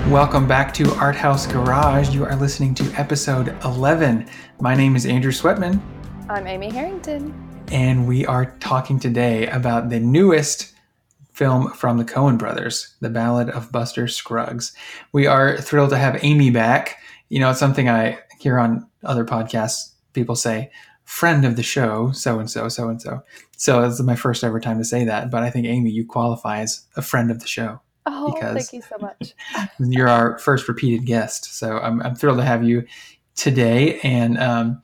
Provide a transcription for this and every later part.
Welcome back to Art House Garage. You are listening to episode 11. My name is Andrew Sweatman. I'm Amy Harrington. And we are talking today about the newest film from the Coen brothers, The Ballad of Buster Scruggs. We are thrilled to have Amy back. You know, it's something I hear on other podcasts. People say, friend of the show, so-and-so, so-and-so. So it's my first ever time to say that. But I think, Amy, you qualify as a friend of the show. Oh, thank you so much. You're our first repeated guest. So I'm thrilled to have you today. And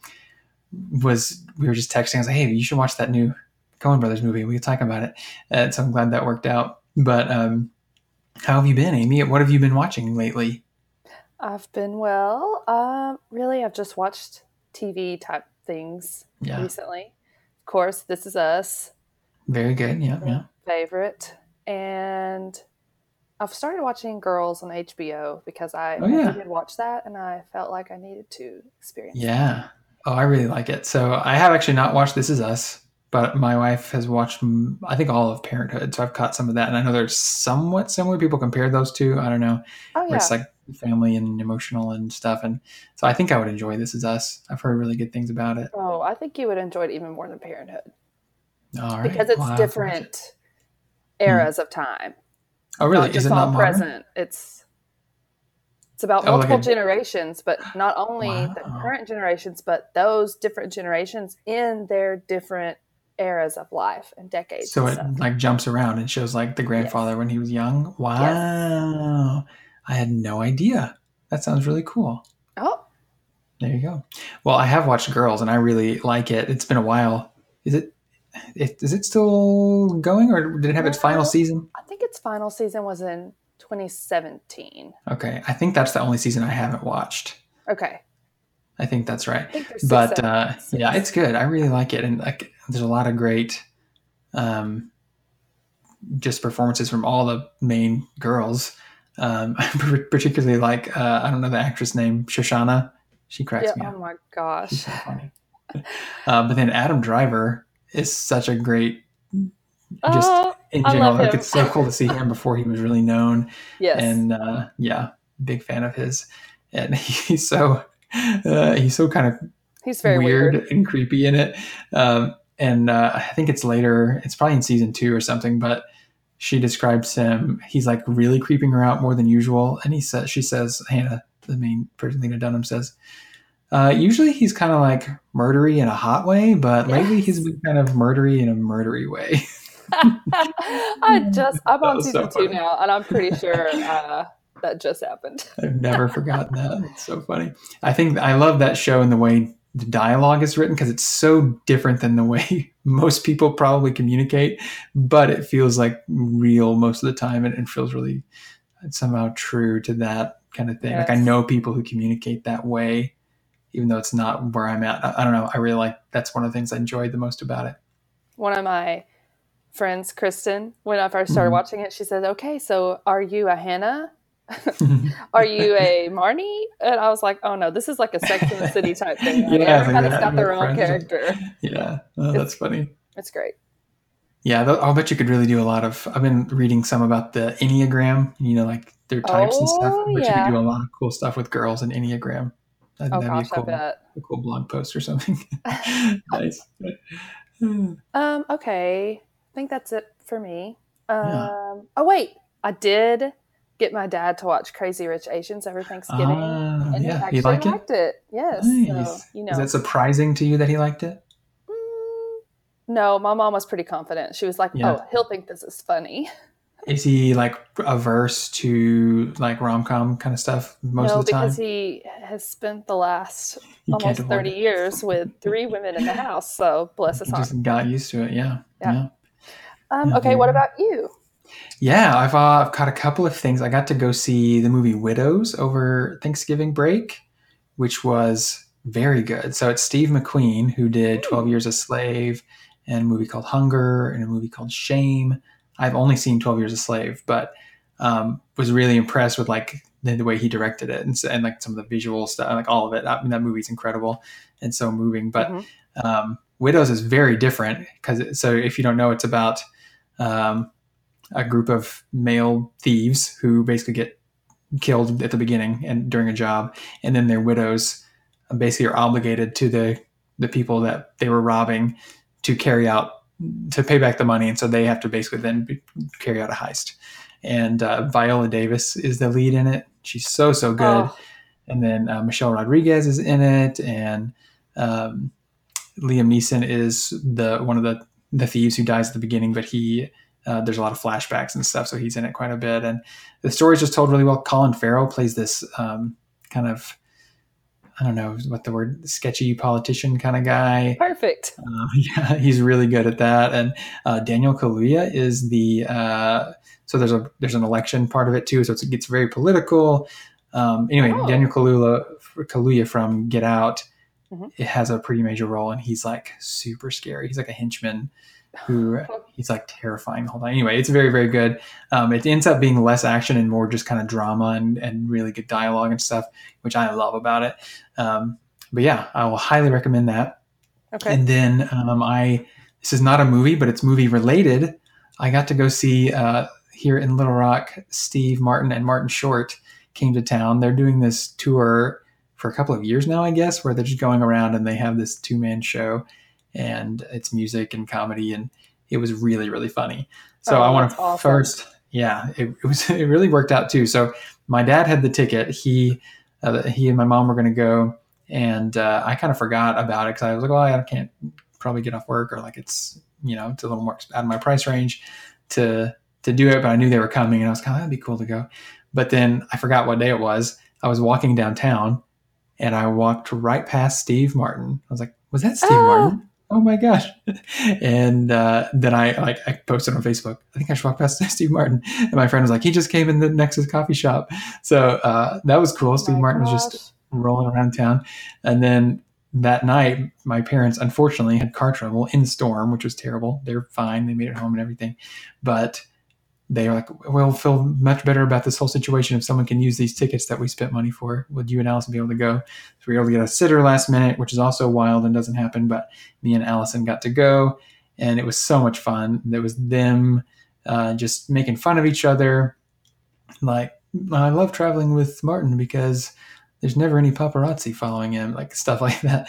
we were just texting. I was like, hey, you should watch that new Coen Brothers movie. We could talk about it. So I'm glad that worked out. But how have you been, Amy? What have you been watching lately? I've been well. Really, I've just watched TV type things recently. Of course, This Is Us. Very good. Yeah. Favorite. And I've started watching Girls on HBO because I did watch that and I felt like I needed to experience it. Yeah. Oh, I really like it. So I have actually not watched This Is Us, but my wife has watched, I think, all of Parenthood. So I've caught some of that. And I know they're somewhat similar. People compare those two. I don't know. Oh, yeah. Where it's like family and emotional and stuff. And so I think I would enjoy This Is Us. I've heard really good things about it. Oh, I think you would enjoy it even more than Parenthood. All right. Because it's different eras of time. Oh, really? Not just all present. It's about multiple generations, but not only the current generations, but those different generations in their different eras of life and decades. So it like jumps around and shows like the grandfather when he was young. Wow. Yes. I had no idea. That sounds really cool. Oh. There you go. Well, I have watched Girls and I really like it. It's been a while. Is it still going, or did it have its final season? I think its final season was in 2017. Okay. I think that's the only season I haven't watched. Okay. I think that's right. But yeah, it's good. I really like it. And like, there's a lot of great just performances from all the main girls. Particularly like, I don't know the actress name, Shoshana. She cracks me up. Oh my gosh. She's so funny. But then Adam Driver is such a great, just in general, like it's so cool to see him before he was really known. Yes. And big fan of his. And he's so kind of he's very weird and creepy in it. I think it's later, it's probably in season 2 or something, but she describes him, he's like really creeping her out more than usual. And she says, Hannah, the main person, Lena Dunham, says, usually he's kind of like murdery in a hot way, but lately he's been kind of murdery in a murdery way. I'm on season 2 now, and I'm pretty sure that just happened. I've never forgotten that. It's so funny. I think I love that show and the way the dialogue is written because it's so different than the way most people probably communicate, but it feels like real most of the time and feels really somehow true to that kind of thing. Yes. Like I know people who communicate that way, even though it's not where I'm at. I don't know. I really like, that's one of the things I enjoyed the most about it. One of my friends, Kristen, when I first started watching it, she said, okay, so are you a Hannah? Are you a Marnie? And I was like, oh no, this is like a Sex and the City type thing. Like, everybody's got their own character. Yeah. Oh, that's funny. It's great. Yeah. I'll bet you could really do a lot of, I've been reading some about the Enneagram, like their types and stuff. But you could do a lot of cool stuff with girls and Enneagram. That'd be a cool blog post or something. Nice. Okay. I think that's it for me. Oh wait, I did get my dad to watch Crazy Rich Asians every Thanksgiving, and he actually liked it. Yes. Nice. So, is that surprising to you that he liked it? No, my mom was pretty confident. She was like, "Oh, he'll think this is funny." Is he like averse to like rom-com kind of stuff most of the time? No, because he has spent the last almost 30 years with 3 women in the house. So bless his heart. Just got used to it. Yeah. Okay, what about you? Yeah, I've got a couple of things. I got to go see the movie Widows over Thanksgiving break, which was very good. So it's Steve McQueen, who did 12 Years a Slave and a movie called Hunger and a movie called Shame. I've only seen 12 Years a Slave, but was really impressed with like the way he directed it and like some of the visual stuff, like all of it. I mean, that movie's incredible and so moving. But Widows is very different so if you don't know, it's about a group of male thieves who basically get killed at the beginning and during a job, and then their widows basically are obligated to the people that they were robbing to pay back the money, and so they have to basically then carry out a heist. And Viola Davis is the lead in it. She's so good. Oh, And then Michelle Rodriguez is in it, and um, Liam Neeson is one of the thieves who dies at the beginning, but there's a lot of flashbacks and stuff, so he's in it quite a bit. And the story's just told really well. Colin Farrell plays this kind of, I don't know what the word, sketchy politician kind of guy. perfect. Yeah, he's really good at that. And Daniel Kaluuya is so there's an election part of it too, so it gets very political. Anyway, Oh. Daniel Kaluuya from Get Out, Mhm. it has a pretty major role, and he's like super scary. He's like a henchman who he's like terrifying the whole time. Anyway, it's very, very good. It ends up being less action and more just kind of drama and really good dialogue and stuff, which I love about it. But yeah, I will highly recommend that. Okay. And then this is not a movie, but it's movie related. I got to go see here in Little Rock, Steve Martin and Martin Short came to town. They're doing this tour for a couple of years now, I guess, where they're just going around and they have this 2-man show, and it's music and comedy, and it was really, really funny. So I want to first, yeah, it really worked out too. So my dad had the ticket. He and my mom were going to go, and I kind of forgot about it because I was like, well, I can't probably get off work, or like it's a little more out of my price range to do it. But I knew they were coming, and I was kind of, that'd be cool to go. But then I forgot what day it was. I was walking downtown, and I walked right past Steve Martin. I was like, was that Steve Martin? Oh my gosh. And then I posted on Facebook, I think I should walk past Steve Martin. And my friend was like, he just came in the Nexus coffee shop. So that was cool. Steve Martin was just rolling around town. And then that night, my parents unfortunately had car trouble in the storm, which was terrible. They were fine. They made it home and everything. But they were like, we'll feel much better about this whole situation if someone can use these tickets that we spent money for. Would you and Allison be able to go? So we were able to get a sitter last minute, which is also wild and doesn't happen. But me and Allison got to go, and it was so much fun. There was them just making fun of each other. Like, I love traveling with Martin because there's never any paparazzi following him, like stuff like that.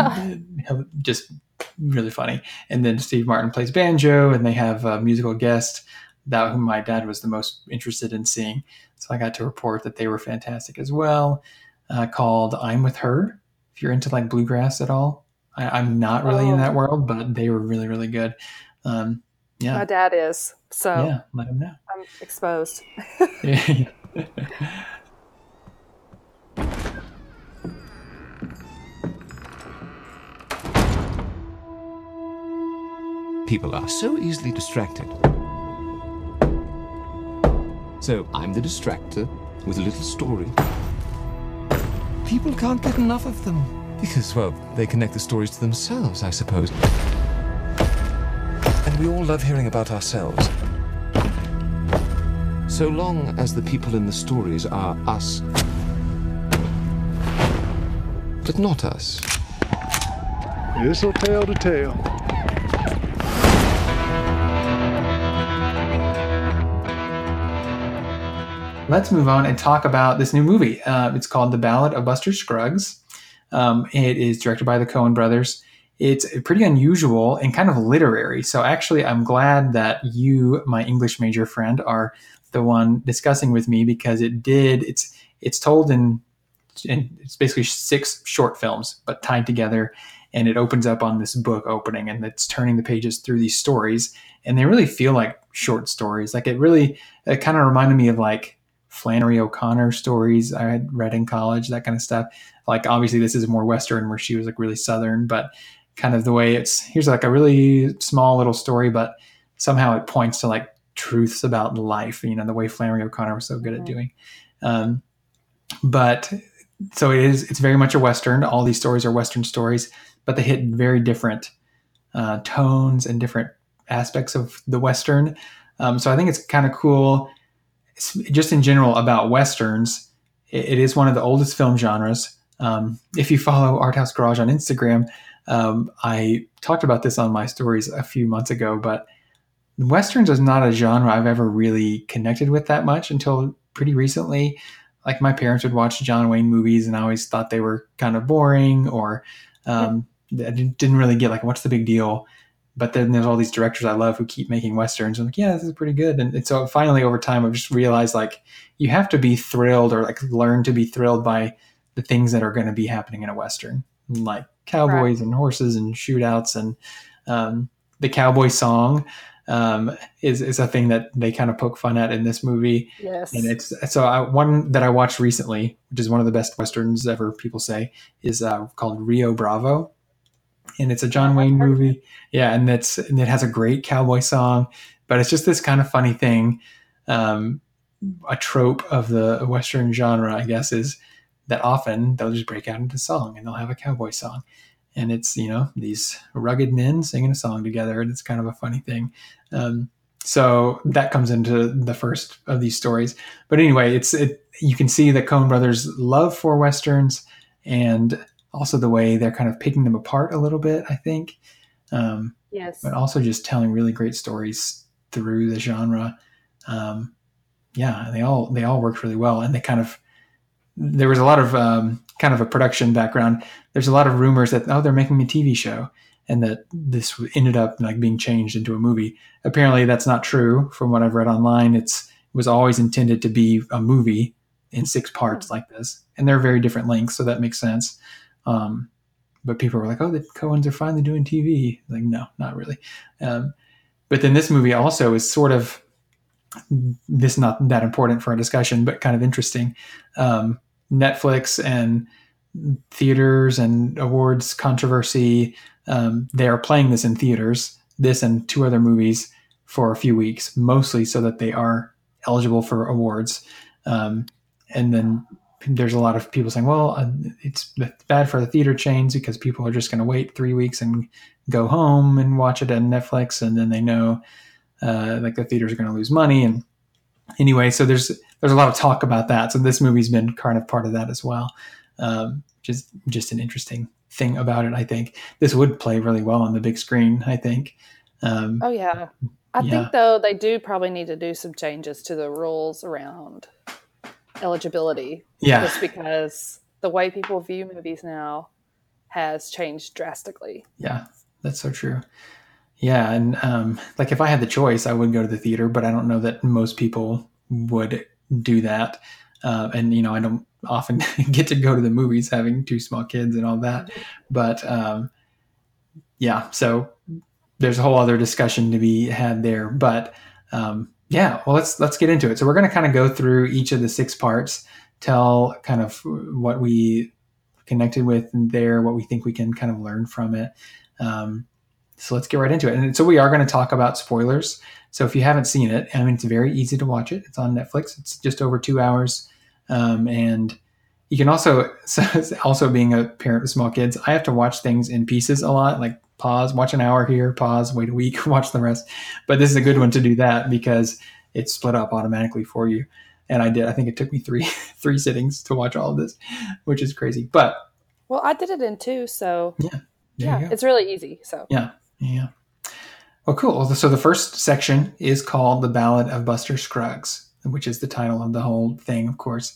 Just really funny. And then Steve Martin plays banjo, and they have a musical guest that whom my dad was the most interested in seeing. So I got to report that they were fantastic as well. Called I'm With Her. If you're into like bluegrass at all, I'm not really in that world, but they were really, really good. Yeah, my dad is. So yeah, let him know. I'm exposed. People are so easily distracted. So I'm the distractor with a little story. People can't get enough of them because, well, they connect the stories to themselves, I suppose. And we all love hearing about ourselves. So long as the people in the stories are us, but not us. This'll tell the tale. Let's move on and talk about this new movie. It's called The Ballad of Buster Scruggs. It is directed by the Coen brothers. It's pretty unusual and kind of literary. So actually, I'm glad that you, my English major friend, are the one discussing with me, because it's told in it's basically 6 short films, but tied together. And it opens up on this book opening, and it's turning the pages through these stories. And they really feel like short stories. Like it kind of reminded me of like Flannery O'Connor stories I had read in college, that kind of stuff. Like obviously this is more Western, where she was like really Southern, but kind of the way here's like a really small little story, but somehow it points to like truths about life, the way Flannery O'Connor was so good at doing. But so it's very much a Western. All these stories are Western stories, but they hit very different tones and different aspects of the Western. So I think it's kind of cool. Just in general about Westerns, it is one of the oldest film genres. If you follow Art House Garage on Instagram, I talked about this on my stories a few months ago, but Westerns is not a genre I've ever really connected with that much until pretty recently. like my parents would watch John Wayne movies, and I always thought they were kind of boring, or I didn't really get like, what's the big deal? But then there's all these directors I love who keep making Westerns. I'm like, yeah, this is pretty good. And so finally over time, I've just realized like you have to be thrilled, or like learn to be thrilled by the things that are going to be happening in a Western, like cowboys and horses and shootouts. And the cowboy song is a thing that they kind of poke fun at in this movie. Yes. And it's one that I watched recently, which is one of the best Westerns ever, people say, is called Rio Bravo. And it's a John Wayne movie. Yeah. And it has a great cowboy song, but it's just this kind of funny thing. A trope of the Western genre, I guess, is that often they'll just break out into song and they'll have a cowboy song. And it's, these rugged men singing a song together, and it's kind of a funny thing. So that comes into the first of these stories. But anyway, you can see the Coen brothers' love for Westerns, and also the way they're kind of picking them apart a little bit, I think. Yes. But also just telling really great stories through the genre. They all worked really well, and there was a lot of kind of a production background. There's a lot of rumors that, they're making a TV show, and that this ended up like being changed into a movie. Apparently that's not true from what I've read online. It was always intended to be a movie in 6 parts like this, and they're very different lengths, so that makes sense. But people were like, the Coens are finally doing TV. Like, no, not really. But then this movie also is sort of, this not that important for our discussion, but kind of interesting. Netflix and theaters and awards controversy. They are playing this in theaters, this and 2 other movies, for a few weeks, mostly so that they are eligible for awards. And then there's a lot of people saying, it's bad for the theater chains because people are just going to wait 3 weeks and go home and watch it on Netflix. And then they know like the theaters are going to lose money. And anyway, so there's a lot of talk about that. So this movie's been kind of part of that as well. Just an interesting thing about it. I think this would play really well on the big screen, I think. I think though they do probably need to do some changes to the rules around eligibility. Yeah. Just because the way people view movies now has changed drastically. Yeah, that's so true. Yeah. And like if I had the choice, I would go to the theater, but I don't know that most people would do that. And, I don't often get to go to the movies having 2 small kids and all that. But so there's a whole other discussion to be had there. But let's get into it. So we're going to kind of go through each of the 6 parts, tell kind of what we connected with there, what we think we can kind of learn from it. So let's get right into it. And so we are going to talk about spoilers. So if you haven't seen it, it's very easy to watch it. It's on Netflix. It's just over 2 hours. And you can also being a parent with small kids, I have to watch things in pieces a lot, like pause, watch an hour here, pause, wait a week, watch the rest. But this is a good one to do that because it's split up automatically for you. And I think it took me three sittings to watch all of this, which is crazy. But well, I did it in 2, so yeah, it's really easy. So yeah. Well, cool. So the first section is called The Ballad of Buster Scruggs, which is the title of the whole thing, of course.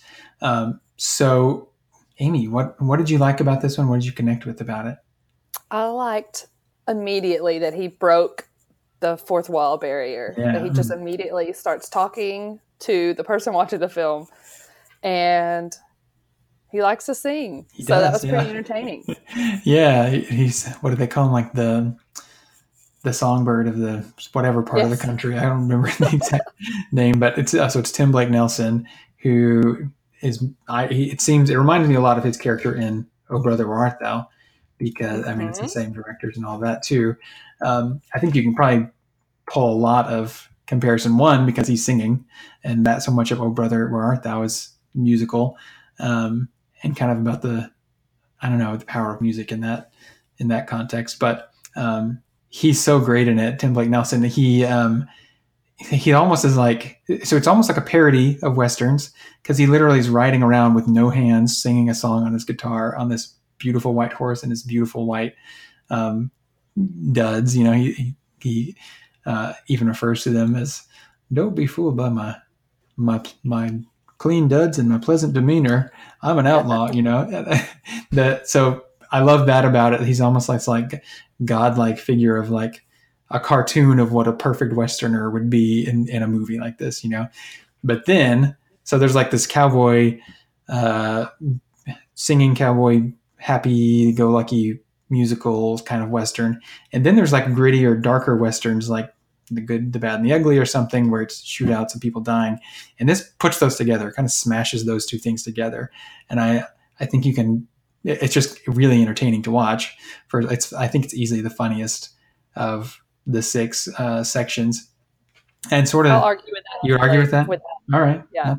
So, Amy, what did you like about this one? What did you connect with about it? I liked immediately that he broke the 4th wall barrier. Yeah. That he just immediately starts talking to the person watching the film, and he likes to sing. That was pretty entertaining. Yeah, he's, what do they call him? Like the songbird of the whatever part of the country. I don't remember the exact name, but it's Tim Blake Nelson, who is, it reminds me a lot of his character in Oh Brother, Where Art Thou? Because it's the same directors and all that too. I think you can probably pull a lot of comparison, one, because he's singing, and that so much of Oh Brother, Where Art Thou is musical, and kind of about the power of music in that context. But he's so great in it, Tim Blake Nelson. He almost is like, so it's almost like a parody of Westerns, because he literally is riding around with no hands, singing a song on his guitar on this beautiful white horse and his beautiful white duds. He even refers to them as, "Don't be fooled by my clean duds and my pleasant demeanor. I'm an outlaw, so I love that about it. He's almost like godlike figure of like a cartoon of what a perfect Westerner would be in a movie like this, But then, so there's like this cowboy, singing cowboy, happy-go-lucky musical kind of Western. And then there's like grittier, darker Westerns like The Good, the Bad, and the Ugly or something where it's shootouts and people dying. And this puts those together, kind of smashes those two things together. And I think it's just really entertaining to watch. I think it's easily the funniest of the 6 sections. And sort of, I'll argue with that. You argue with that? With that. All right. Yeah.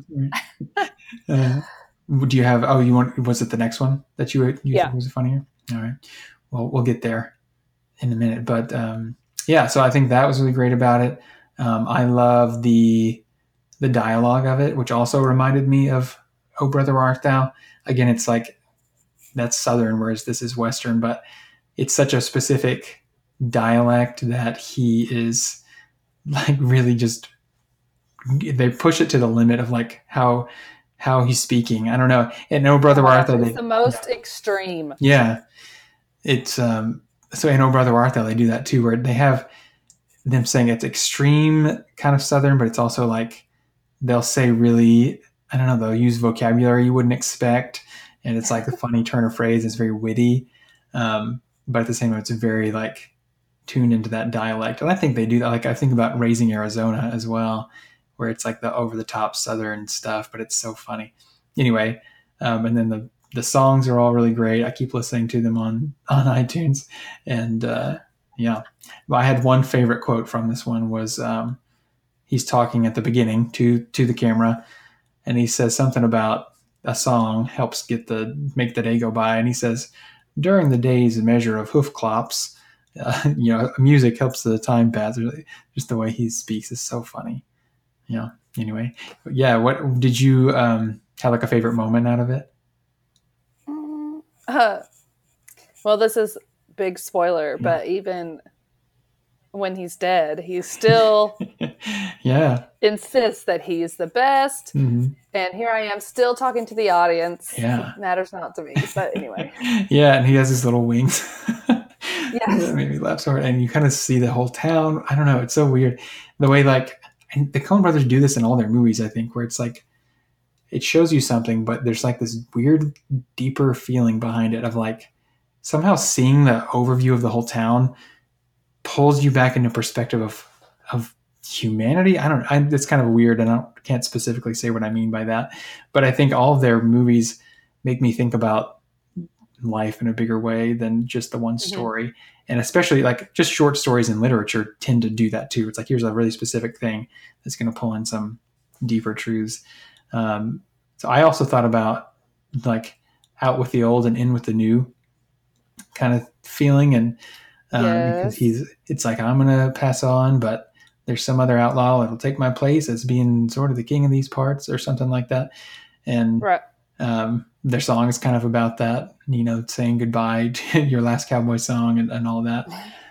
Do you have? Was it the next one that you think was funnier? All right. Well, we'll get there in a minute, but so I think that was really great about it. I love the dialogue of it, which also reminded me of "Oh Brother, Where Art Thou?" Again, it's like that's Southern, whereas this is Western, but it's such a specific dialect that he is like really just. They push it to the limit of like how he's speaking. I don't know. And "Oh Brother, Where Art Thou?" It's the most extreme. Yeah, it's so in "Oh Brother, Where Art Thou?" they do that too, where they have them saying it's extreme kind of Southern, but it's also like they'll say really, I don't know, they'll use vocabulary you wouldn't expect, and it's like a funny turn of phrase. It's very witty, but at the same time, it's very like tuned into that dialect. And I think they do that. Like I think about Raising Arizona as well, where it's like the over the top Southern stuff, but it's so funny. Anyway, and then the songs are all really great. I keep listening to them on iTunes, and I had one favorite quote from this one was he's talking at the beginning to the camera, and he says something about a song helps make the day go by, and he says, "During the day's measure of hoof clops, music helps the time pass." Just the way he speaks is so funny. Yeah. Anyway, what did you have like a favorite moment out of it? Well, this is big spoiler, but even when he's dead, he still insists that he's the best. Mm-hmm. And here I am still talking to the audience. Yeah. It matters not to me, but anyway. Yeah, and he has his little wings. Yes. That made me laugh so hard. And you kind of see the whole town. I don't know. It's so weird. The way and the Coen brothers do this in all their movies, I think, where it's like, it shows you something, but there's like this weird, deeper feeling behind it of like somehow seeing the overview of the whole town pulls you back into perspective of humanity. It's kind of weird, and I can't specifically say what I mean by that, but I think all of their movies make me think about life in a bigger way than just the one story. Mm-hmm. And especially like just short stories in literature tend to do that too. It's like, here's a really specific thing that's going to pull in some deeper truths. So I also thought about like out with the old and in with the new kind of feeling. And because it's like, I'm going to pass on, but there's some other outlaw that'll take my place as being sort of the king of these parts or something like that. And right. Their song is kind of about that, saying goodbye to your last cowboy song and all that.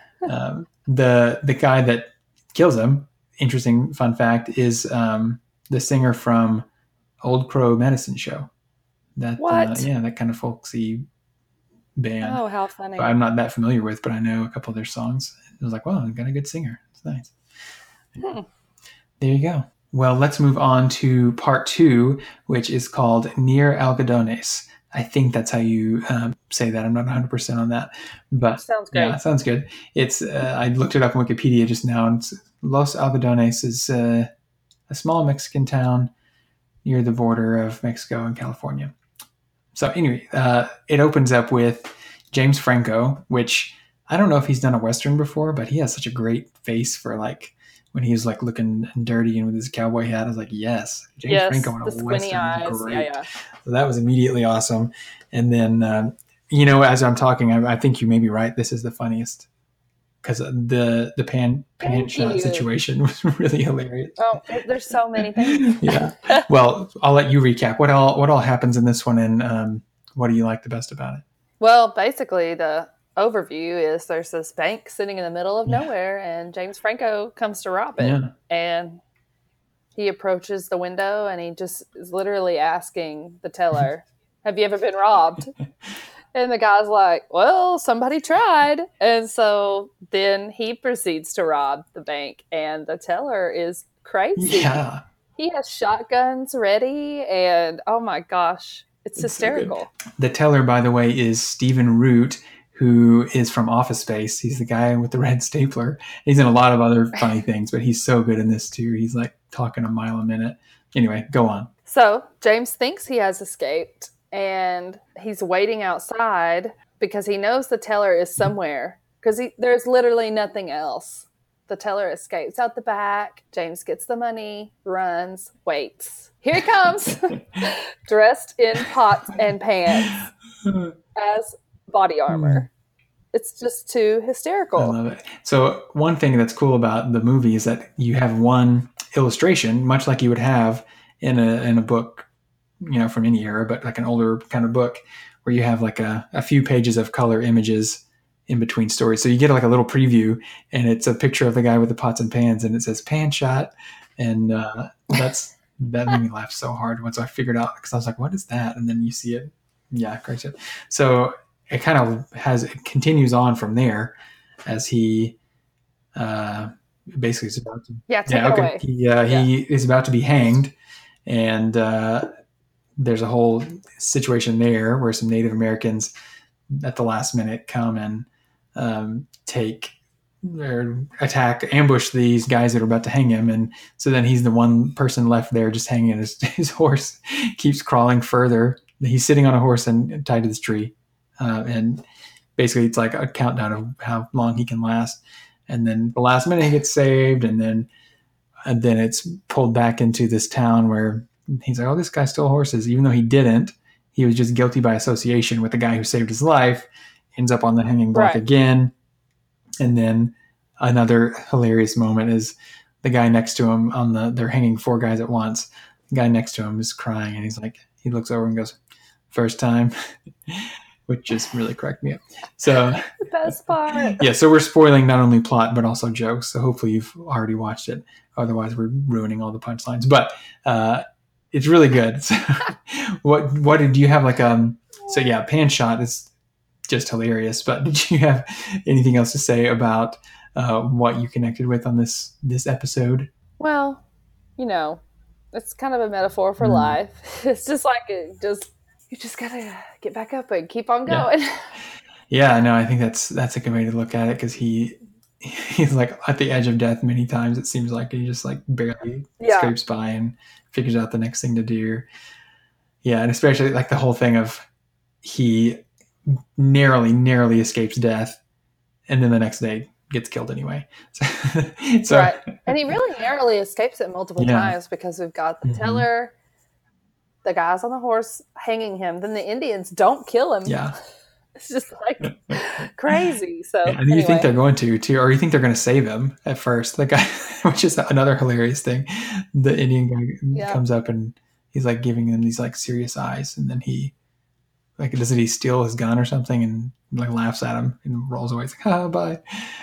The guy that kills him, interesting fun fact, is the singer from Old Crow Medicine Show. That that kind of folksy band. Oh, how funny! I'm not that familiar with, but I know a couple of their songs. It was like, wow, I've got a good singer. It's nice. There you go. Well, let's move on to part 2, which is called Near Algodones. I think that's how you say that. I'm not 100% on that, but sounds great. Yeah, sounds good. It's I looked it up on Wikipedia just now, and Los Algodones is a small Mexican town near the border of Mexico and California. So anyway, it opens up with James Franco, which I don't know if he's done a Western before, but he has such a great face for like when he was like looking dirty and with his cowboy hat. I was like, yes, James Franco in a Western is great. Yeah. So that was immediately awesome. And then, as I'm talking, I think you may be right. This is the funniest because the pan shot situation was really hilarious. Oh, there's so many things. Yeah. Well, I'll let you recap what all happens in this one, and what do you like the best about it? Well, basically the overview is there's this bank sitting in the middle of nowhere, and James Franco comes to rob it. Yeah. And he approaches the window and he just is literally asking the teller, have you ever been robbed? And the guy's like, well, somebody tried. And so then he proceeds to rob the bank, and the teller is crazy. Yeah. He has shotguns ready, and oh my gosh, it's hysterical. So the teller, by the way, is Stephen Root, who is from Office Space. He's the guy with the red stapler. He's in a lot of other funny things, but he's so good in this too. He's like talking a mile a minute. Anyway, go on. So James thinks he has escaped, and he's waiting outside because he knows the teller is somewhere, because there's literally nothing else. The teller escapes out the back. James gets the money, runs, waits. Here he comes, dressed in pots and pans as body armor. It's just too hysterical. I love it. So one thing that's cool about the movie is that you have one illustration, much like you would have in a book, you know, from any era, but like an older kind of book, where you have like a few pages of color images in between stories. So you get like a little preview, and it's a picture of the guy with the pots and pans, and it says pan shot. And that made me laugh so hard once I figured out, because I was like, what is that? And then you see it. Yeah, great shit. So it kind of it continues on from there as he basically is about to. Take it away. He is about to be hanged, and there's a whole situation there where some Native Americans at the last minute come and ambush these guys that are about to hang him. And so then he's the one person left there just hanging. His horse keeps crawling further. He's sitting on a horse and tied to this tree. And basically it's like a countdown of how long he can last. And then the last minute he gets saved. And then it's pulled back into this town where he's like, oh, this guy stole horses, even though he didn't. He was just guilty by association with the guy who saved his life, ends up on the hanging block again. And then another hilarious moment is the guy next to him they're hanging 4 guys at once. The guy next to him is crying, and he looks over and goes, first time, which just really cracked me up. So the best part. Yeah. So we're spoiling not only plot, but also jokes. So hopefully you've already watched it. Otherwise we're ruining all the punchlines, but, it's really good. So what did you have so yeah, pan shot is just hilarious, but did you have anything else to say about what you connected with on this episode? Well, you know, it's kind of a metaphor for life. It's just like you just gotta get back up and keep on going. Yeah, no, I think that's a good way to look at it, because he's like at the edge of death many times. It seems like he just like barely scrapes by and figures out the next thing to do. Yeah, and especially like the whole thing of he narrowly escapes death, and then the next day gets killed anyway. So right. And he really narrowly escapes it multiple times, because we've got the teller, the guys on the horse hanging him, then the Indians don't kill him. Yeah. It's just like crazy. So and you think they're going to too, or you think they're going to save him at first. The guy, which is another hilarious thing. The Indian guy comes up and he's like giving them these like serious eyes, and then he doesn't he steal his gun or something, and like laughs at him and rolls away. It's like, bye.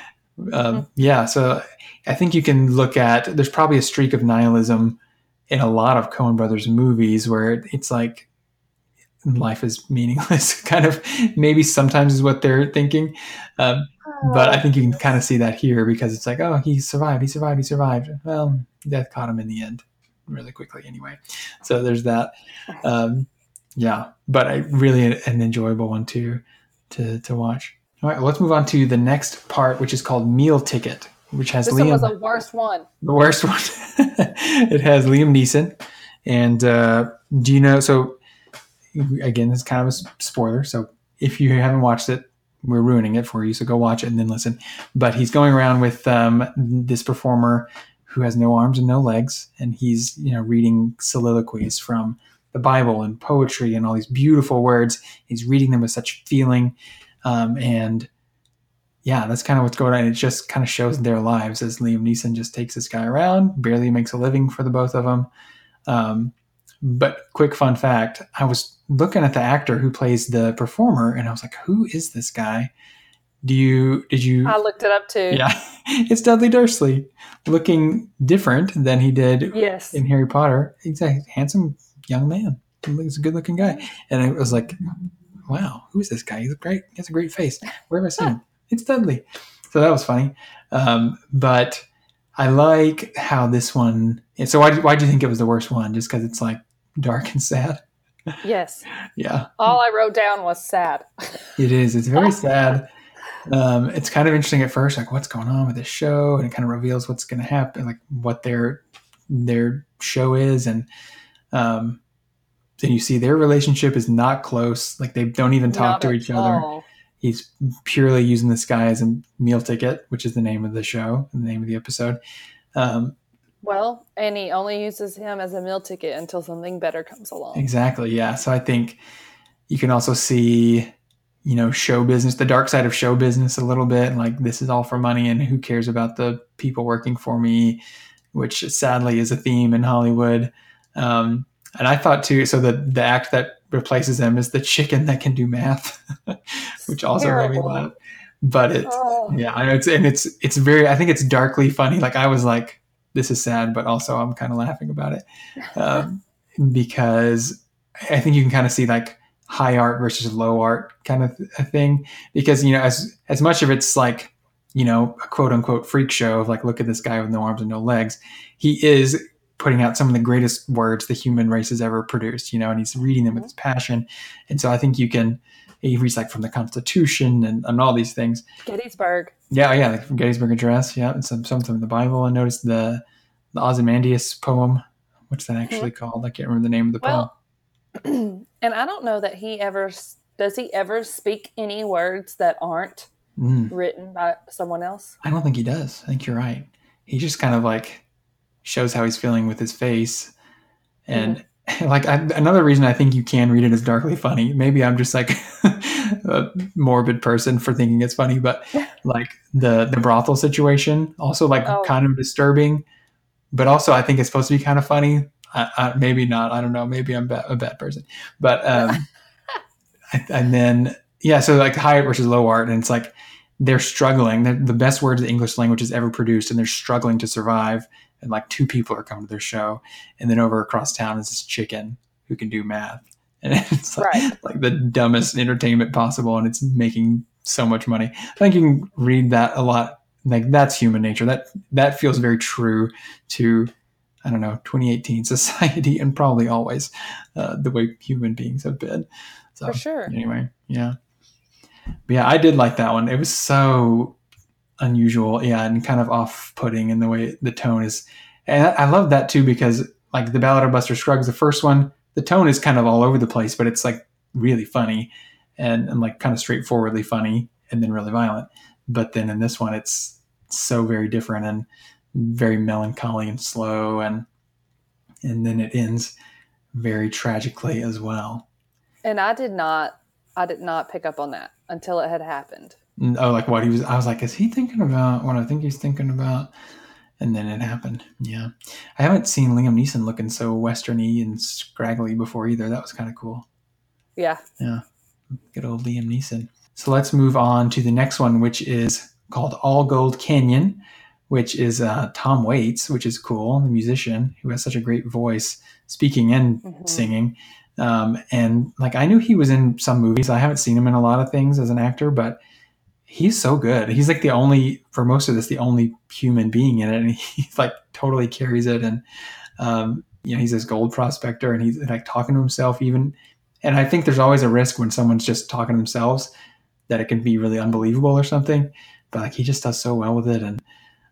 Yeah. So I think you can look at, there's probably a streak of nihilism in a lot of Coen Brothers movies where it's like, life is meaningless, kind of, maybe sometimes is what they're thinking. But I think you can kind of see that here, because it's like, oh, he survived. Well, death caught him in the end really quickly anyway. So there's that. Yeah, but really an enjoyable one to watch. All right, well, let's move on to the next part, which is called Meal Ticket, which has this Liam. This one was the worst one. The worst one. It has Liam Neeson. And do you know, so again, it's kind of a spoiler. So if you haven't watched it, we're ruining it for you. So go watch it and then listen. But he's going around with this performer who has no arms and no legs. And he's, reading soliloquies from the Bible and poetry and all these beautiful words. He's reading them with such feeling. And yeah, that's kind of what's going on. It just kind of shows their lives as Liam Neeson just takes this guy around, barely makes a living for the both of them. But quick fun fact, I was looking at the actor who plays the performer, and I was like, who is this guy? Did you? I looked it up too. Yeah, it's Dudley Dursley, looking different than he did Yes. in Harry Potter. He's a handsome young man. He's a good-looking guy, and I was like, "Wow, who is this guy? He's great. He has a great face. Where have I seen him? It's Dudley." So that was funny. But I like how this one. So why do you think it was the worst one? Just because it's like dark and sad? Yes. Yeah, All I wrote down was sad. it is. It's very sad. It's kind of interesting at first, like what's going on with this show, and it kind of reveals what's going to happen, like what their show is, and then you see their relationship is not close. Like they don't even talk Not to at each other. all. He's purely using this guy as a meal ticket, which is the name of the show, the name of the episode. Well, and he only uses him as a meal ticket until something better comes along. Exactly. Yeah. So I think you can also see, show business, the dark side of show business a little bit. Like this is all for money and who cares about the people working for me, which sadly is a theme in Hollywood. And I thought too, so the act that replaces them is the chicken that can do math, which also made me Terrible. laugh. But yeah, I know it's very, I think it's darkly funny. Like I was like, this is sad, but also I'm kind of laughing about it. Because I think you can kind of see like high art versus low art kind of a thing, because, as much of it's like, a quote unquote freak show of like, look at this guy with no arms and no legs. He is putting out some of the greatest words the human race has ever produced, and he's reading them with his passion. And so I think he reads like from the Constitution and all these things. Gettysburg. Yeah, like from Gettysburg Address. Yeah, and something in the Bible. I noticed the Ozymandias poem. What's that actually called? I can't remember the name of the poem. Well, and I don't know that does he ever speak any words that aren't written by someone else? I don't think he does. I think you're right. He just kind of like shows how he's feeling with his face. And like another reason I think you can read it as darkly funny. Maybe I'm just like a morbid person for thinking it's funny, but like the brothel situation also like kind of disturbing, but also I think it's supposed to be kind of funny. Maybe not. I don't know. Maybe I'm a bad person, but and then so like high art versus low art, and it's like they're struggling. They're the best words the English language has ever produced, and they're struggling to survive. And like two people are coming to their show, and then over across town is this chicken who can do math, and it's like the dumbest entertainment possible, and it's making so much money. I think you can read that a lot. Like that's human nature. That feels very true to, I don't know, 2018 society, and probably always the way human beings have been. So, for sure. Anyway, yeah. But yeah, I did like that one. It was so unusual, and kind of off-putting in the way the tone is. And I love that too, because like the Ballad of Buster Scruggs, the first one, the tone is kind of all over the place, but it's like really funny and like kind of straightforwardly funny, and then really violent. But then in this one, it's so very different and very melancholy and slow, and then it ends very tragically as well. And I did not pick up on that until it had happened. Oh, like what I was like, is he thinking about what I think he's thinking about? And then it happened. Yeah. I haven't seen Liam Neeson looking so westerny and scraggly before either. That was kind of cool. Yeah. Yeah. Good old Liam Neeson. So let's move on to the next one, which is called All Gold Canyon, which is Tom Waits, which is cool, the musician who has such a great voice, speaking and singing. And like, I knew he was in some movies. I haven't seen him in a lot of things as an actor, but he's so good. He's like for most of this, the only human being in it. And he's like totally carries it. And, he's this gold prospector, and he's like talking to himself even. And I think there's always a risk when someone's just talking to themselves that it can be really unbelievable or something, but like he just does so well with it. And,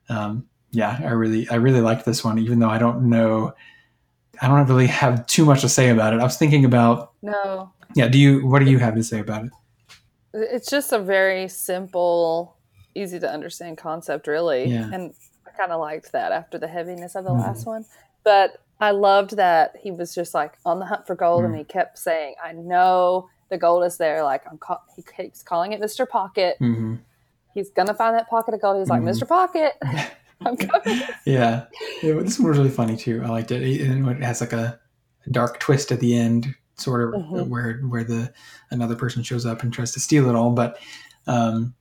I really liked this one, even though I don't really have too much to say about it. I was thinking about, no. Yeah. What do you have to say about it? It's just a very simple, easy to understand concept, really. Yeah. And I kind of liked that after the heaviness of the last one. But I loved that he was just like on the hunt for gold, and he kept saying, I know the gold is there. Like he keeps calling it Mr. Pocket. Mm-hmm. He's going to find that pocket of gold. He's like, Mr. Pocket, I'm coming. Yeah. This one was really funny too. I liked it. And it has like a dark twist at the end, sort of where another person shows up and tries to steal it all. But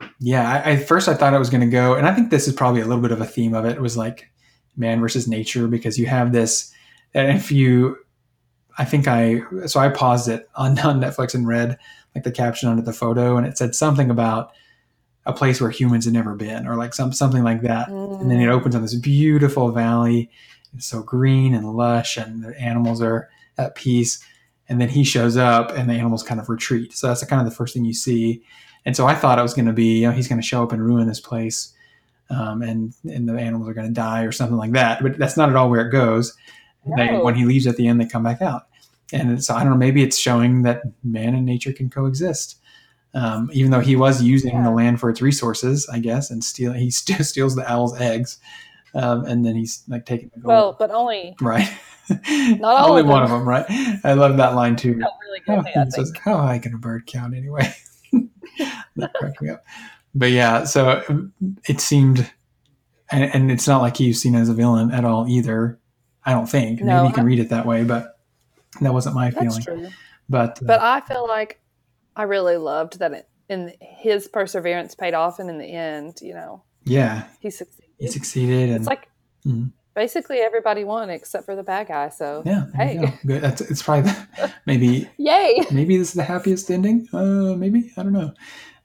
Yeah, I first I thought it was going to go, and I think this is probably a little bit of a theme of it. It was like man versus nature because you have this, and if you, I think I paused it on Netflix and read like the caption under the photo, and it said something about a place where humans had never been, or like something like that. And then it opens on this beautiful valley. It's so green and lush, and the animals are at peace. And then he shows up, and the animals kind of retreat. So that's kind of the first thing you see. And so I thought it was going to be, he's going to show up and ruin this place, and the animals are going to die or something like that. But that's not at all where it goes. No. When he leaves at the end, they come back out. And so I don't know. Maybe it's showing that man and nature can coexist. Even though he was using the land for its resources, I guess, and he steals the owl's eggs, and then he's like taking the gold. Well, but only right. Not all only of one them. of them, right? I love that line too. Really good, He says, "How high can a bird count anyway?" That cracked me up. But yeah, so it seemed, and it's not like he's seen as a villain at all either. I don't think. No, Maybe you can read it that way, but that wasn't my That's feeling. true. But I feel like I really loved that his perseverance paid off, and in the end, yeah, he succeeded. He succeeded, and it's like basically everybody won except for the bad guy. So yeah, hey, good. It's probably maybe yay. Maybe this is the happiest ending. Maybe I don't know.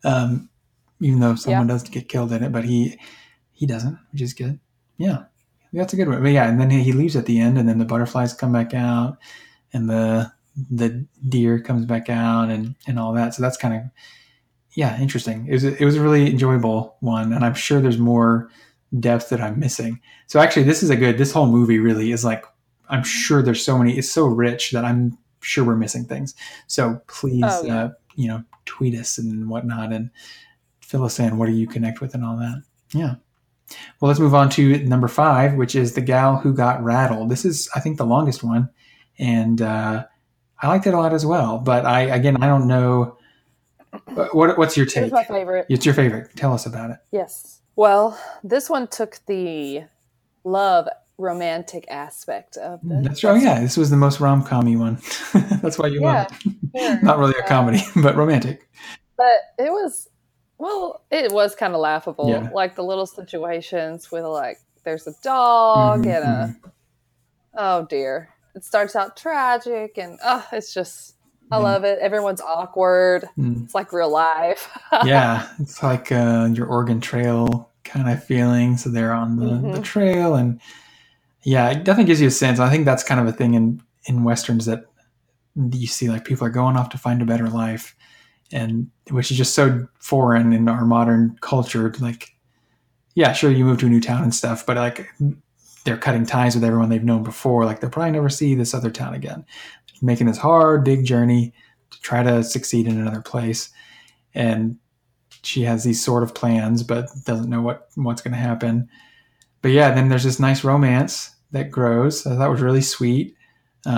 Even though someone does get killed in it, but he doesn't, which is good. Yeah, that's a good one. But yeah, and then he leaves at the end, and then the butterflies come back out, and the deer comes back out, and all that. So that's kind of interesting. It was a really enjoyable one, and I'm sure there's more depth that I'm missing. So actually, this whole movie really is like, I'm sure there's so many. It's so rich that I'm sure we're missing things. So please, tweet us and whatnot, and fill us in. What do you connect with and all that? Yeah. Well, let's move on to number 5, which is The Gal Who Got Rattled. This is, I think, the longest one, and I liked it a lot as well. But I don't know. What's your take? It's my favorite. It's your favorite. Tell us about it. Yes. Well, this one took the love romantic aspect of this. That's right. Yeah, this was the most rom-com-y one. That's why you love it. Sure. Not really a comedy, but romantic. But it was kind of laughable. Yeah. Like the little situations with like there's a dog and oh dear. It starts out tragic and it's just I love it. Everyone's awkward. It's like real life. Yeah, it's like your Oregon Trail kind of feeling. So they're on the trail, and yeah, it definitely gives you a sense. I think that's kind of a thing in Westerns that you see, like people are going off to find a better life, and which is just so foreign in our modern culture. Like, yeah, sure, you move to a new town and stuff, but like they're cutting ties with everyone they've known before. Like they'll probably never see this other town again. Making this hard, big journey to try to succeed in another place. And she has these sort of plans, but doesn't know what's going to happen. But yeah, then there's this nice romance that grows. So that was really sweet. So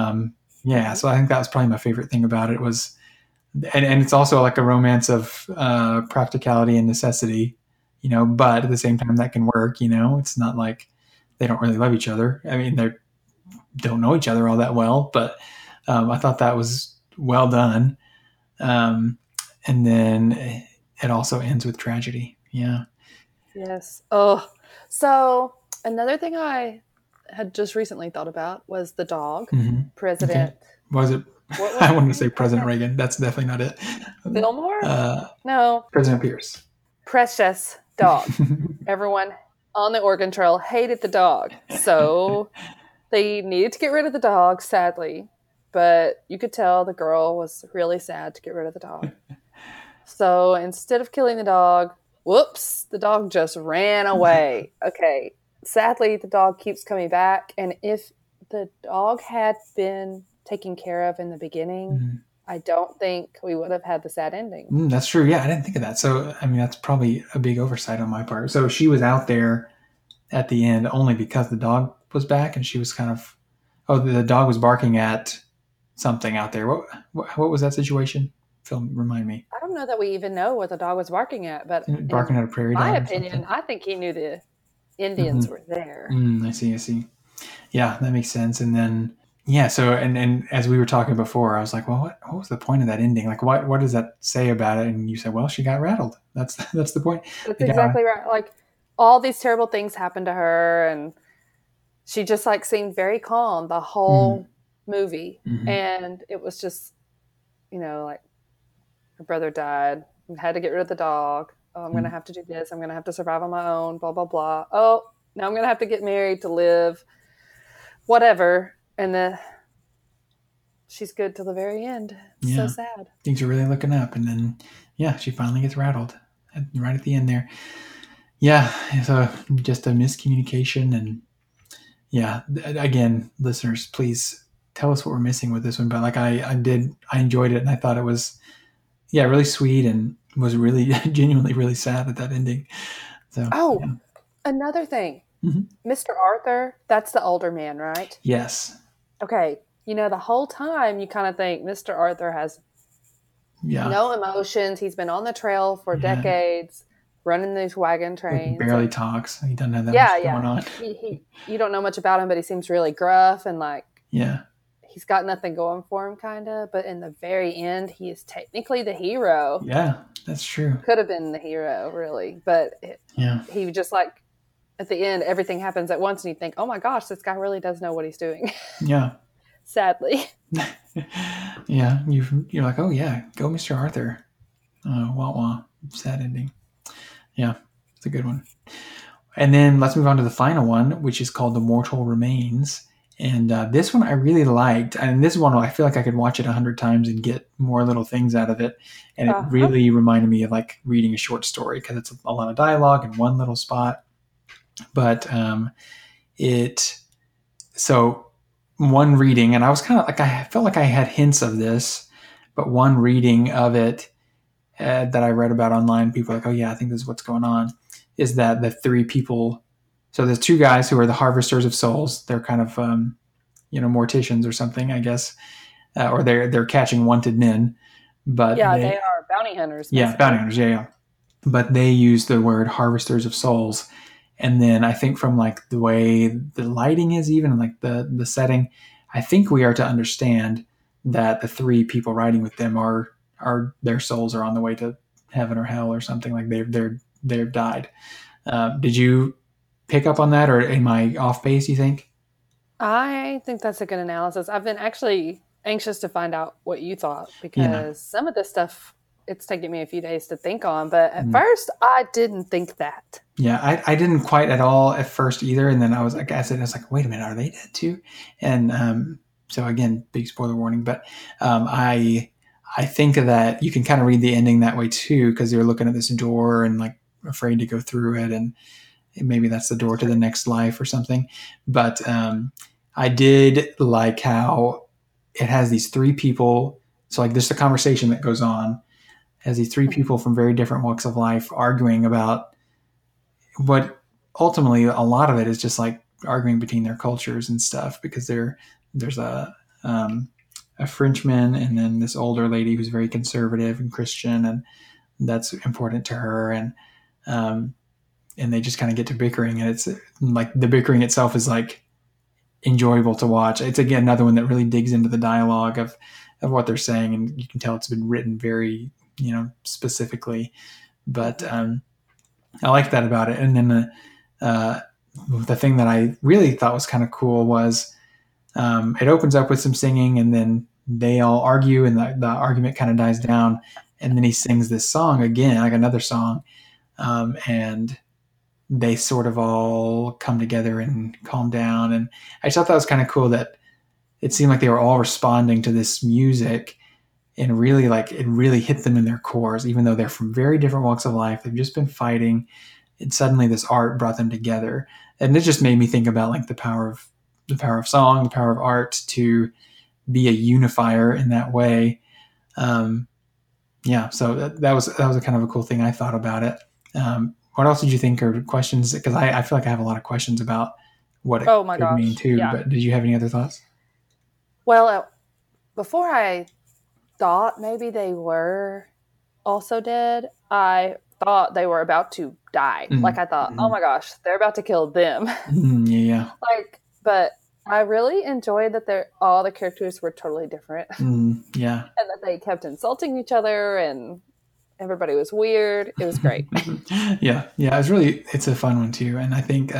I think that was probably my favorite thing about it was, and it's also like a romance of practicality and necessity, but at the same time that can work, it's not like they don't really love each other. I mean, they don't know each other all that well, but I thought that was well done. And then it also ends with tragedy. Yeah. Yes. Oh, so another thing I had just recently thought about was the dog, President. Okay. Was it? I wanted to say President Reagan. That's definitely not it. Fillmore? No. President Pierce. Precious dog. Everyone on the Oregon Trail hated the dog. So they needed to get rid of the dog, sadly. But you could tell the girl was really sad to get rid of the dog. So instead of killing the dog, whoops, the dog just ran away. Okay. Sadly, the dog keeps coming back. And if the dog had been taken care of in the beginning, I don't think we would have had the sad ending. That's true. Yeah, I didn't think of that. So, I mean, that's probably a big oversight on my part. So she was out there at the end only because the dog was back, and she was kind of, the dog was barking at something out there. What was that situation? Phil, remind me. I don't know that we even know what the dog was barking at, but barking at a prairie dog. In my opinion, I think he knew the Indians were there. I see. Yeah, that makes sense. And then yeah. So, and as we were talking before, I was like, well, what was the point of that ending? Like, what does that say about it? And you said, well, she got rattled. That's the point. That's The guy. exactly right. Like all these terrible things happened to her, and she just like seemed very calm the Mm, whole movie. mhm, And it was just, like her brother died, had to get rid of the dog. Oh, I'm gonna mm. have to do this. I'm gonna have to survive on my own. Blah blah blah. Oh, now I'm gonna have to get married to live. Whatever. And then she's good till the very end. It's so Yeah, sad. things are really looking up, and then yeah, she finally gets rattled right at the end there. Yeah, so just a miscommunication, and yeah, again, listeners, please tell us what we're missing with this one. But like I enjoyed it, and I thought it was yeah really sweet, and was really genuinely really sad at that ending. So Oh, yeah. another thing. Mhm. Mr. Arthur, that's the older man, right? Yes, Okay. The whole time you kind of think Mr. Arthur has yeah, no emotions. He's been on the trail for yeah. decades, running these wagon Like trains. barely And talks. He doesn't have that yeah, much yeah. going on. You don't know much about him, but he seems really gruff and like Yeah, he's got nothing going for him, kind of. But in the very end, he is technically the hero. yeah, that's true. Could have been the hero, really. But Yeah, he just like, at the end, everything happens at once, and you think, oh my gosh, this guy really does know what he's doing. yeah. Sadly. Yeah, you're like, oh yeah, go Mr. Arthur. Wah wah. Sad ending. Yeah, it's a good one. And then let's move on to the final one, which is called The Mortal Remains. And this one I really liked. And this one I feel like I could watch it 100 times and get more little things out of it. And it Uh-huh. really reminded me of like reading a short story because it's a lot of dialogue in one little spot. But it so one reading, and I was kind of like I felt like I had hints of this, but one reading of it that I read about online, people are like, oh yeah, I think this is what's going on, is that the three people, so there's two guys who are the harvesters of souls. They're kind of, morticians or something, I guess, or they're catching wanted men, but Yeah, they are bounty hunters, yeah, bounty basically. hunters, yeah. But they use the word harvesters of souls. And then I think from like the way the lighting is, even like the setting, I think we are to understand that the three people riding with them are their souls are on the way to heaven or hell or something, like they've died. Did you pick up on that, or am I off base? You think? I think that's a good analysis. I've been actually anxious to find out what you thought Yeah. because some of this stuff it's taken me a few days to think on, but at Mhm. first I didn't think that. Yeah, I didn't quite at all at first either, and then I was like, I was like, wait a minute, are they dead too? And so again, big spoiler warning, but I think that you can kind of read the ending that way too, because they're looking at this door and like afraid to go through it, and maybe that's the door That's to the true. next life or something. But I did like how it has these three people. So like there's a conversation that goes on, has these three Mhm. people from very different walks of life arguing about what ultimately a lot of it is just like arguing between their cultures and stuff, because there's um, a Frenchman and then this older lady who's very conservative and Christian, and that's important to her, um, and they just kind of get to bickering, and it's like the bickering itself is like enjoyable to watch. It's again another one that really digs into the dialogue of what they're saying, and you can tell it's been written very specifically. But Mhm. I like that about it. And then uh, the thing that I really thought was kind of cool was it opens up with some singing, and then they all argue, and the argument kind of dies down, and then he sings this song again, like another song, and they sort of all come together and calm down. And I just thought that was kind of cool that it seemed like they were all responding to this music, and really like it really hit them in their cores, even though they're from very different walks of life. They've just been fighting, and suddenly this art brought them together. And it just made me think about like the power of song, the power of art to be a unifier in that way. Um, yeah, so that was a kind of a cool thing I thought about it. What else did you think, or questions? Because I feel like I have a lot of questions about what it Oh my could mean gosh. too. Yeah. But did you have any other thoughts? Well, before I thought maybe they were also dead, I thought they were about to die. Like Mm-hmm. I thought, oh Mm-hmm. my gosh, they're about to kill them. Mm-hmm. Yeah, But I really enjoyed that all the characters were totally different, Yeah. and that they kept insulting each other, and everybody was weird. It was great. Yeah. It's a fun one too. And I think,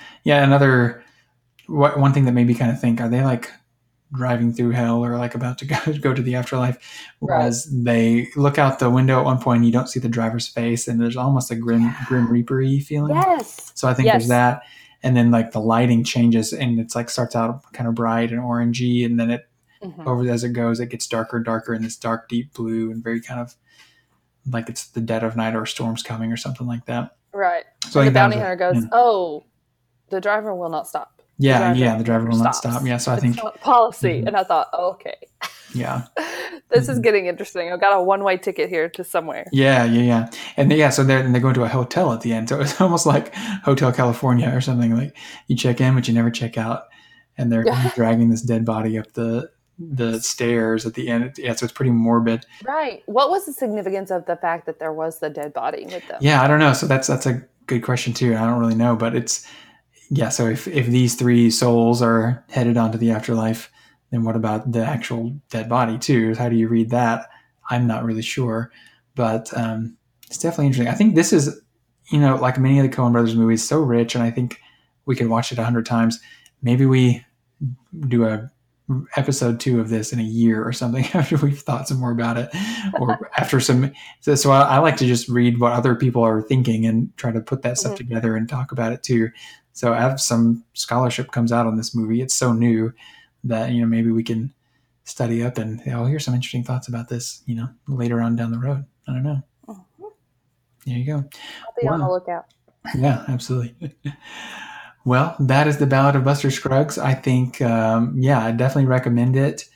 one thing that made me kind of think, are they like driving through hell or like about to go to the afterlife? Right. Was they look out the window at one point and you don't see the driver's face, and there's almost a grim reaper-y feeling. Yes. So I think there's that. And then like the lighting changes and it's like starts out kind of bright and orangey, and then it over as it goes, it gets darker and darker in this dark, deep blue, and very kind of like it's the dead of night or a storm's coming or something like that. Right. So and the bounty hunter goes, "Oh, the driver will not stop." The driver will not stop. Yeah, so I think it's not policy. And I thought, okay. Yeah. This is getting interesting. I've got a one-way ticket here to somewhere. Yeah. And so they go into a hotel at the end. So it's almost like Hotel California or something. Like you check in, but you never check out. And they're dragging this dead body up the stairs at the end. Yeah, so it's pretty morbid. Right. What was the significance of the fact that there was the dead body with them? Yeah, I don't know. So that's a good question too. I don't really know, but it's so if these three souls are headed onto the afterlife, then what about the actual dead body too? How do you read that? I'm not really sure, but it's definitely interesting. I think this is, like many of the Coen Brothers movies, so rich, and I think we could watch it 100 times. Maybe we do a episode 2 of this in a year or something after we've thought some more about it, or after some. So I like to just read what other people are thinking and try to put that stuff together and talk about it too. So as some scholarship comes out on this movie, it's so new that, maybe we can study up and, here's some interesting thoughts about this, later on down the road. I don't know. There you go. I'll be on the lookout. Yeah, absolutely. Well, that is The Ballad of Buster Scruggs. I think, I definitely recommend it.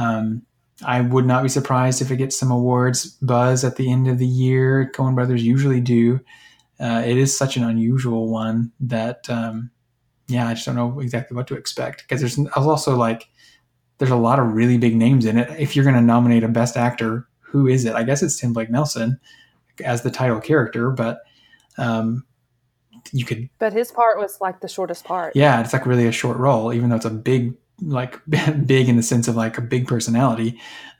I would not be surprised if it gets some awards buzz at the end of the year. Coen Brothers usually do. It is such an unusual one that, I just don't know exactly what to expect, because there's also there's a lot of really big names in it. If you're going to nominate a best actor, who is it? I guess it's Tim Blake Nelson as the title character, but you could. But his part was like the shortest part. Yeah, it's like really a short role, even though it's a big, big in the sense of like a big personality.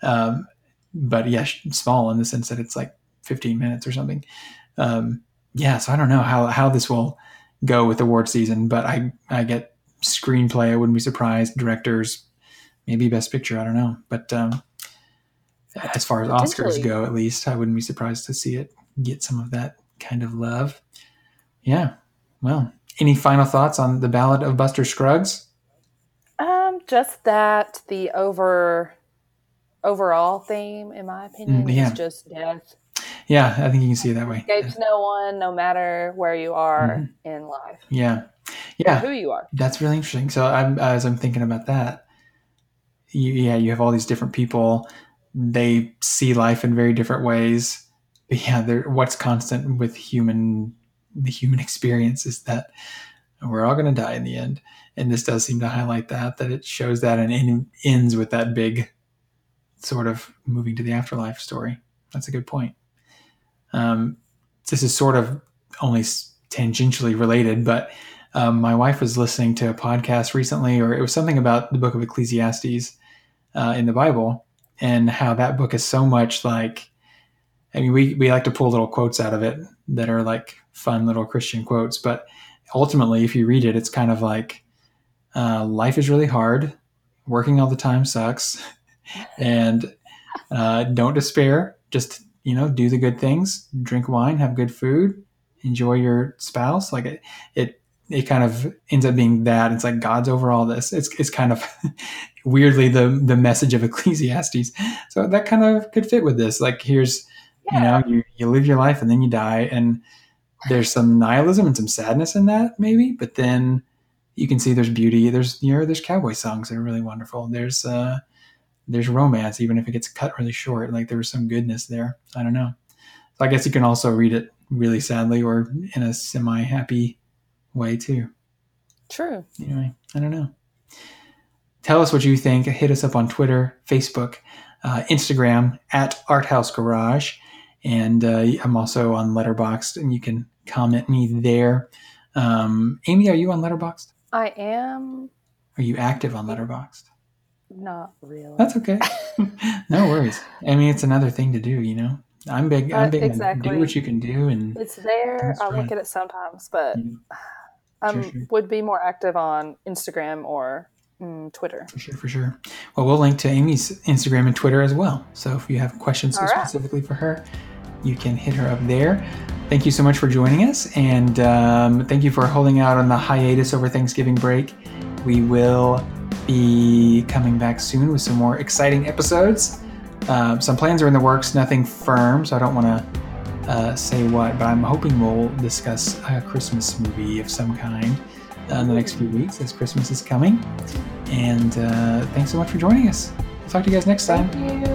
But yeah, small in the sense that it's like 15 minutes or something. So I don't know how this will go with award season, but I get screenplay. I wouldn't be surprised. Directors, maybe best picture. I don't know. But as far as Oscars go, at least, I wouldn't be surprised to see it get some of that kind of love. Yeah. Well, any final thoughts on The Ballad of Buster Scruggs? Just that the overall theme, in my opinion, is just death. Yeah, I think you can see it that way. Escapes no one, no matter where you are in life. Yeah. Or who you are. That's really interesting. So as I'm thinking about that, you have all these different people. They see life in very different ways. But what's constant with the human experience is that we're all going to die in the end. And this does seem to highlight that it shows that, and it ends with that big sort of moving to the afterlife story. That's a good point. This is sort of only tangentially related, but my wife was listening to a podcast recently, or it was something about the book of Ecclesiastes in the Bible, and how that book is so much like, we like to pull little quotes out of it that are like fun little Christian quotes, but ultimately, if you read it, it's kind of like, life is really hard, working all the time sucks, and don't despair, just do the good things, drink wine, have good food, enjoy your spouse. Like it kind of ends up being that. It's like God's over all this. It's kind of weirdly the message of Ecclesiastes. So that kind of could fit with this. Like here's, you live your life and then you die, and there's some nihilism and some sadness in that maybe, but then you can see there's beauty. There's cowboy songs that are really wonderful. There's romance, even if it gets cut really short. Like there was some goodness there. I don't know. So I guess you can also read it really sadly or in a semi-happy way too. True. Anyway, I don't know. Tell us what you think. Hit us up on Twitter, Facebook, Instagram at Arthouse Garage. And I'm also on Letterboxd, and you can comment me there. Amy, are you on Letterboxd? I am. Are you active on Letterboxd? Not really. That's okay. No worries. I mean, it's another thing to do, you know. I'm big. I'm big. Exactly. Do what you can do, and It's there. that's I look right. at it sometimes, but Yeah, I sure. would be more active on Instagram or Twitter. For sure. Well, we'll link to Amy's Instagram and Twitter as well. So if you have questions All right. specifically for her, you can hit her up there. Thank you so much for joining us, and thank you for holding out on the hiatus over Thanksgiving break. We will be coming back soon with some more exciting episodes. Some plans are in the works, nothing firm, so I don't want to say what, but I'm hoping we'll discuss a Christmas movie of some kind in the next few weeks as Christmas is coming. And thanks so much for joining us. We'll talk to you guys next time. Thank you.